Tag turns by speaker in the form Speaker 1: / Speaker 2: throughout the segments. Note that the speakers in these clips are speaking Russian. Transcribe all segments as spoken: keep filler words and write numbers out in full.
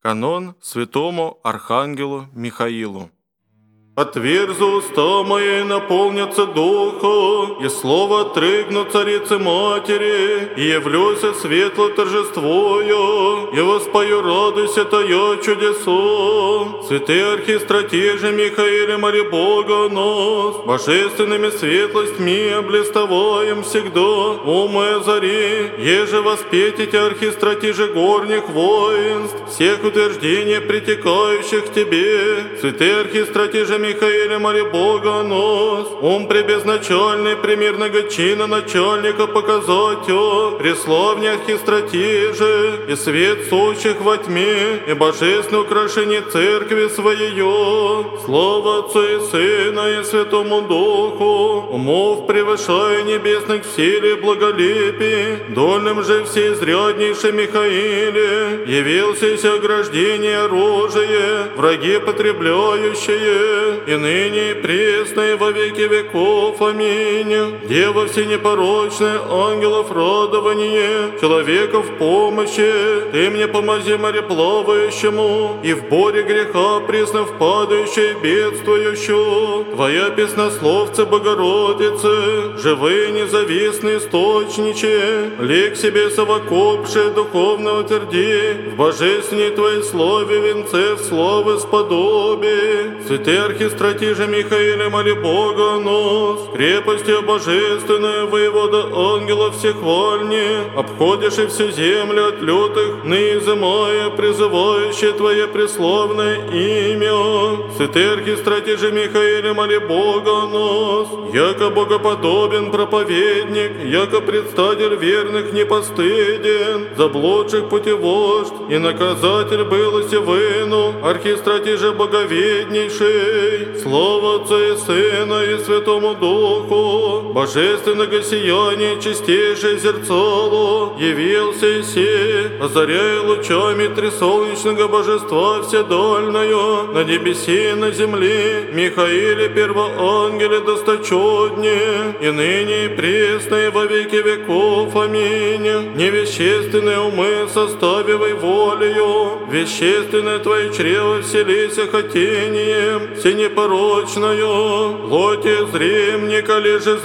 Speaker 1: Канон святому архангелу Михаилу. «Отверзу уста мои, наполнятся духа, и слово отрыгну царицы матери, и явлюся светло торжествую, и воспою радуйся тая чудесом. Святые архистратиже Михаиле, моли Бога нас, божественными светлостьми облистоваем всегда умы зари, еже воспетите архистратиже горних воинств, всех утверждений, притекающих к тебе. Святые архистратиже Михаиле, моли Бога нас, ум пребезначальный, примирного чина начальника показателя, преславне архистратиже, и свет сущих во тьме, и божественное украшение церкви своей. Слава Отцу и Сына и Святому Духу, умов превышая небесных в силе и благолепии, дольным же всеизряднейший Михаиле, явился из ограждения оружие, враги потребляющие, и ныне и пресно и во веки веков. Аминь. Дева всенепорочная, ангелов радование, человеков помощи, ты мне помози мореплавающему, и в боре греха присно впадающей бедствующую. Твоя песнословца Богородица, живые независные источничи, лик себе совокупшие духовно утверди, в божественной Твоей слове венце в слово сподоби. Святые архистратиже Михаиле, моли Бога нас, крепостью божественная воевода ангелов всехвальни, обходишь и всю землю от лютых, наизымая, призывающее Твое преславное имя. Святые архистратиже Михаиле, моли Бога нас, яко богоподобен проповедник, яко предстатель верных не постыден, заблудших путевождь и наказатель былости выну, архистратиже боговеднейший. Слава Отцу и Сына и Святому Духу, божественного сияния чистейшее зерцало, явился и се, озаряя лучами трисолнечного божества вседольную, на небеси и на земле, Михаиле первоангеле досточудне, и ныне и пресно и во веки веков. Аминь. Невещественные умы составивай волею, вещественное Твое чрево вселися хотением, всенепорочную, плоти зрим, не колеже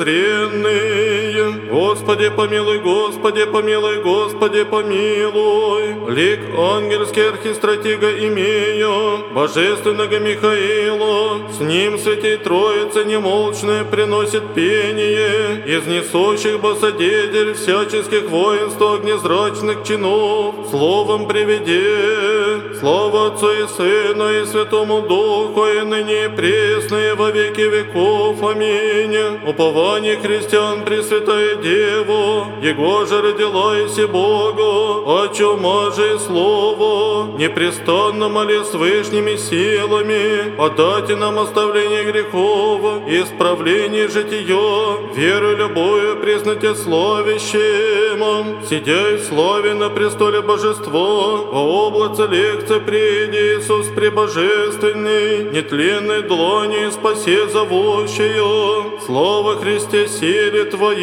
Speaker 1: зренный. Господи помилуй, Господи помилуй, Господи помилуй. Лик ангельский архистратига имею, божественного Михаила, с ним святей Троица немолчная приносит пение, из несущих босодетель всяческих воинств огнезрачных чинов, словом приведи. Слава Отцу и Сына и Святому Духу, и ныне и пресно и во веки веков. Аминь. Упование христиан Пресвятая Дева, Его же родила иси Бога, о чума же и слово, непрестанно моли с вышними силами, подайте нам оставление грехов и исправление жития, веру любую признате славящим, сидя в славе на престоле божества, во облаце лекция приди Иисус пребожественный, нетленной длани спасе зовущую, слава Христе силе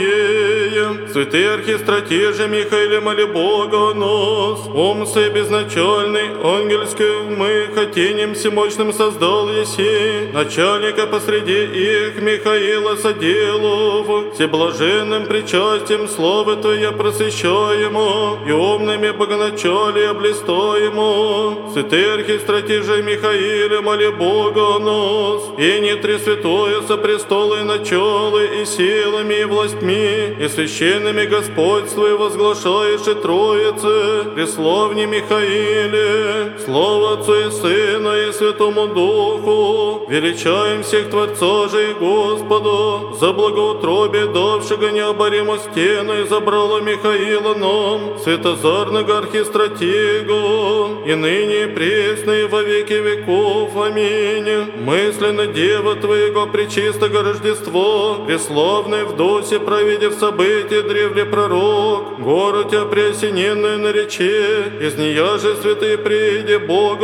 Speaker 1: Твоей. Святые архистратиже Михаиле, моли Бога нас, ум сей безначальный, ангельский мы хотением всемощным создал еси, начальника посреди их Михаила соделов, всеблаженным причастием слова Твоя просвещаемо, и умными богоначалия блистоемо. Святые архистратиже Михаиле, моли Бога нас, и не три святое со престолы началы и силами и властьми, и священными господствуя возглашаешь и Троице, преславне Михаиле. Слава Отцу и Сына и Святому Духу, величаем всех Творца же и Господа, за благоутробие давшего необоримую стену и забрала Михаила нам, святозарного архистратигу, и ныне и пресно и во веки веков. Аминь. Мысленно Дева Твоего пречистого Рождества, преславной в досе провидев события древле пророк, гору Тебя преосененную нарече, из нея же святые приди Бога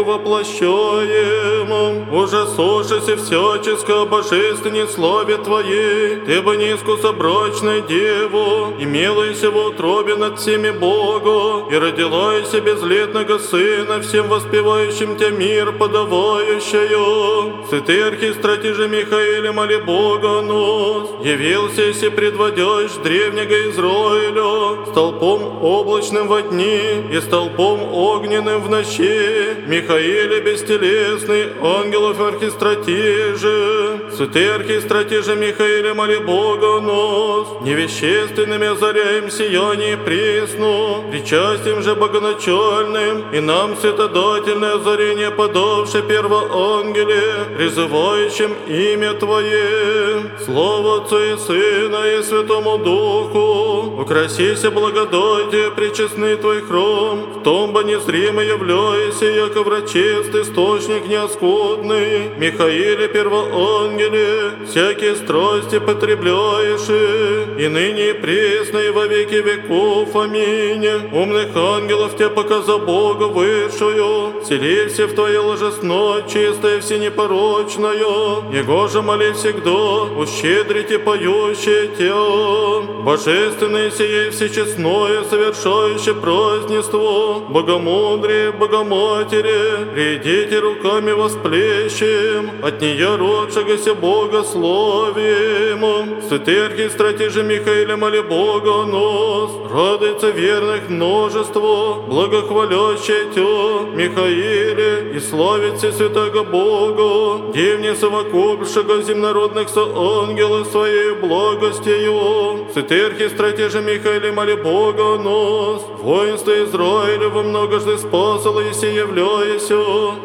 Speaker 1: воплощаем, ужасошися всяческо божественной славе Твоей, Ты бы низко собрачная Деву, имелася во утробе над всеми Бога, и родила из безлетного Сына всем воспевающим Тебя мир подавающую. Святый архистратиже Михаиле, моли Бога о нас. Явился и предводящ древнего Израиля, столпом облачным во дни и столпом огненным в ночи. Михаиле бестелесный, ангелов архистратиже. Святый архистратиже Михаиле, моли Бога о нас. Невещественными озаряем сияние пресну, причастием же богоначальным, и нам светодательное озарение подавши первоангеле, призывающим имя Твое. Слава Отцу и Сына и Святому Духу. Украсися благодати, причестный Твой храм, в том бы незримо являйся, яко врачест источник неоскудный. Михаиле первоангеле, всякие страсти потребляешь, и ныне и пресно, и во веки веков. Аминь. Умных ангелов Тебе показа Бога высшую, селися в Твое ложесно, чистое всенепорочное, Его же моли всегда, ущедрите поющие Тебя. Божественное сие всечестное, совершающее празднество, Богомудрие, Богоматери, придите руками восплещем, от нее родшегося Бога славим. Святый архистратиже Михаиле, моли Бога о нас. Радуется верных множество, благохвалящее Тебя, Михаиле, и славит все святого Бога, дивне совокупшего земнородных соангелов Своей благостью. Святый архистратиже Михаиле, моли Бога о нас. Воинство Израилева многожды спасало и се являйся,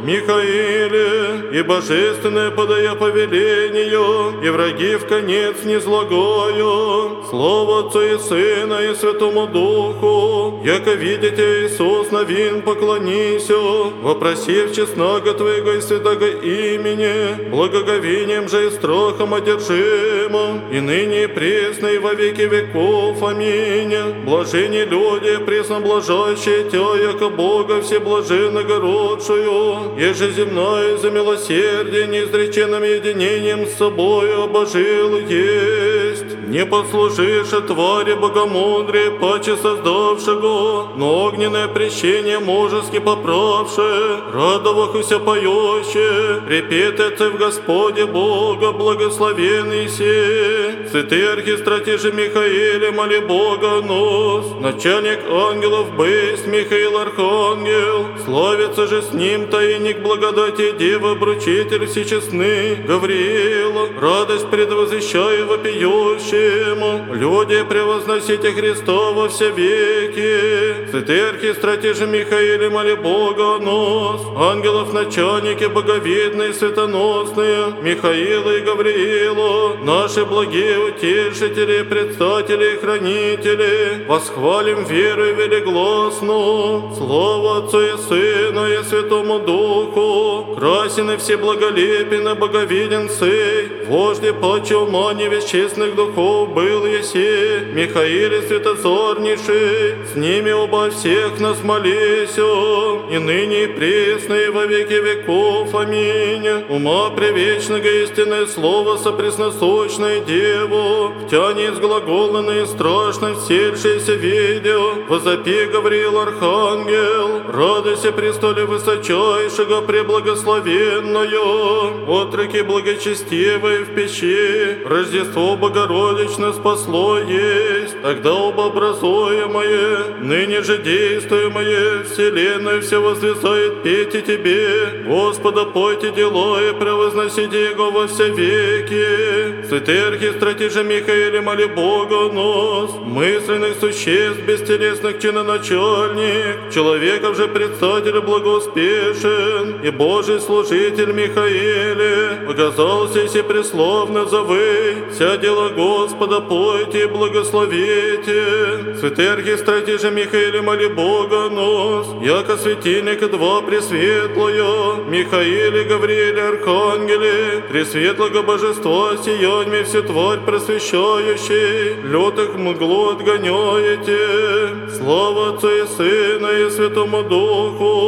Speaker 1: Михаиле, и божественное подая повеление, и враги в конец не злагаю. Слава Отцу и Сына и Святому Духу, яко видите Иисус новин поклонися, вопросив честного Твоего и святого имени, благоговением же и страхом одержимо, и ныне и пресно и во веки веков. Аминь. Блажени люди, пресно блажащие Тебя, яко Бога всеблаженного родшую, еже земная за милосердие неизреченным единением с собою обожил есть. Не послужишь твари богомудрие, паче создавшего, но огненное прещение мужески поправшее, радовахуся поющее, репетece в Господе Бога, благословенный се. Святый архистратиже Михаиле, моли Бога о нас. Начальник ангелов бысть Михаил Архангел, славится же с ним тайник благодати Дева, обручитель всечестный Гавриил, радость предвозвещаю вопиющему. Люди, превозносите Христа во все веки. Святый архистратиже Михаиле, моли Бога о нас. Ангелов начальники боговидные, светоносные, Михаила и Гавриила, наши благие утешители, предстатели и хранители, восхвалим веру велигласну. Слава Отцу и Сына и Святому Духу, красен и все благолепен и боговиден сей, вожди паче ума невещестных духов был еси, Михаиле святозорнейший, с ними обо всех нас молися, и ныне и пресно и во веки веков. Аминь. Ума привечного истинное слово сопресносочное Деву, в Тя неизглаголанное и страшно всельшееся видео, возопи Гавриил Архангел, радуйся престоле высочайшего преблагословенную, отроки благочестивые в пещи, Рождество Богородично спасло есть, тогда обообразуемое, ныне же действуемое, вселенную все возвязает петь и Тебе, Господа пойте дела и превозносите Его во все веки. Святый архистратиже Михаиле, моли Бога о нас. Мысленных существ бестелесных чиноначальник, человеков же предстатель благоуспешен, и Божий служитель Михаиле, оказался и пресловно завы, вся дела Господа пойте и благословите. Святый архистратиже Михаиле, моли Бога о нас. Яко светильника два пресветлая, Михаиле, Гаврииле, Архангеле, пресветлого божества сияньми все тварь просвещающий, лютых мглу отгоняете. Слава Отцу и Сына и Святому Духу,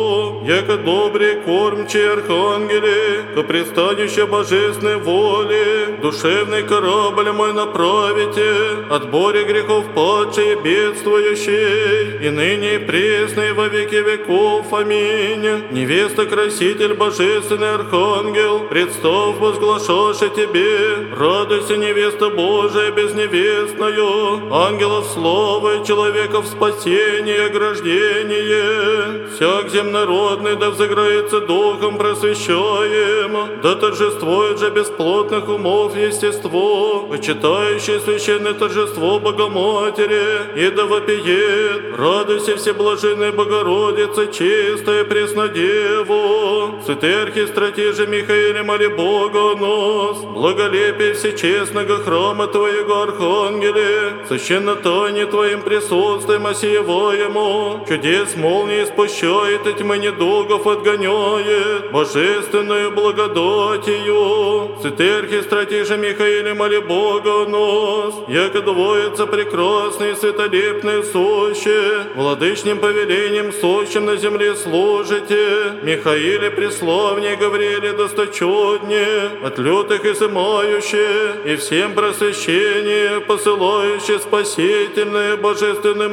Speaker 1: яко добрый кормчий архангеле, ко пристанище божественной воли, душевный корабль мой направите, от боря грехов падшие бедствующей, и ныне и пресно и во веки веков. Аминь. Невеста краситель божественный архангел, представ возглашаше тебе, радуйся, невеста Божия безневестною, ангелов слава и человеков спасение и ограждение. Всяк земнородный да взыграется духом просвещаем, да торжествует же бесплотных умов естество, почитающий священное торжество Богоматери, и да вопиет, радуйся, всеблаженная Богородица, чистая Преснодеву. Святый архистратиже Михаиле, моли Бога о нас, благолепие всечестного храма Твоего, Архангеле, священно тайне Твоим присутствием осееваемо, чудес молнии спущает и тьмы недугов отгоняет, божественную благодатью. Святый архистратиже Михаиле, моли Бога о нас, яко двоица прекрасные, светолепные сущие, владычным повелением сущим на земле служите, Михаиле преславнее, Гаврииле досточуднее, от лютых изымающие, и всем просвещение посылающее спасительное божественным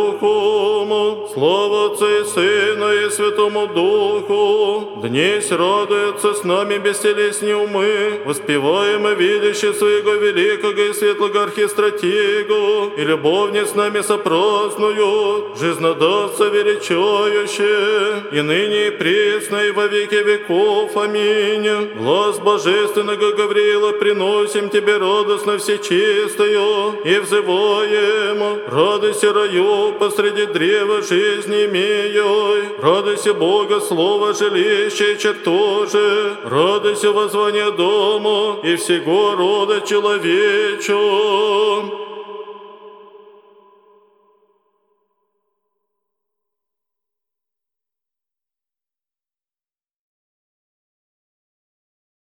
Speaker 1: Духом. Слава Отцу и Сыну и Святому Духу, днесь радуются с нами бестелесни умы, воспеваем и видящие своего великого и светлого архистратигу, и любовни с нами сопразднуют, жизнодавца величающие, и ныне и пресно и во веки веков. Аминь. Глаз божественного Гавриила приносим тебе радостно всечистую, и взываем, радуйся раю посреди древа жизни имею, радуйся Бога слова жилище чертоже, радуйся воззвания дома и всего рода человечу.